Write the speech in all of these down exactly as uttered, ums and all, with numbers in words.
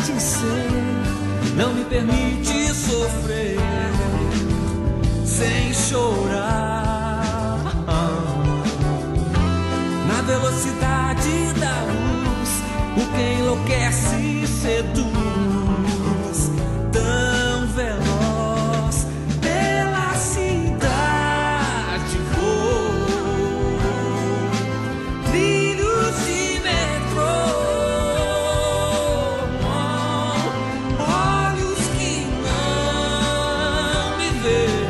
de ser não me permite sofrer sem chorar. Na velocidade da luz, o que enlouquece e seduz, tão veloz pela cidade vou, trilhos de metrô, olhos que não me veem.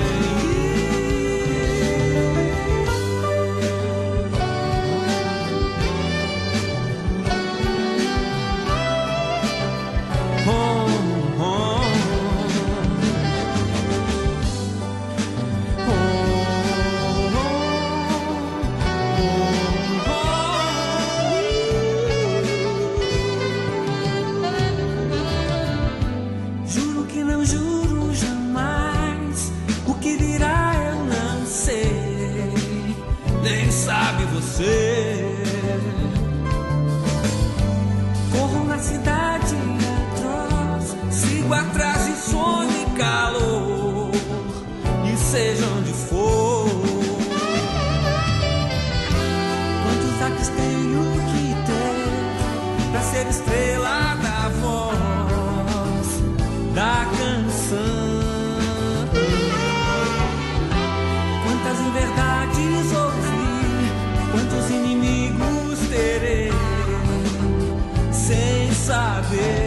Juro que não juro jamais, o que virá eu não sei, nem sabe você. Corro na cidade atroz, sigo atrás de sonho e calor, e seja onde for. Quantos atos tenho que ter pra ser estrela da voz da canção? Quantas inverdades ouvi, quantos inimigos terei sem saber.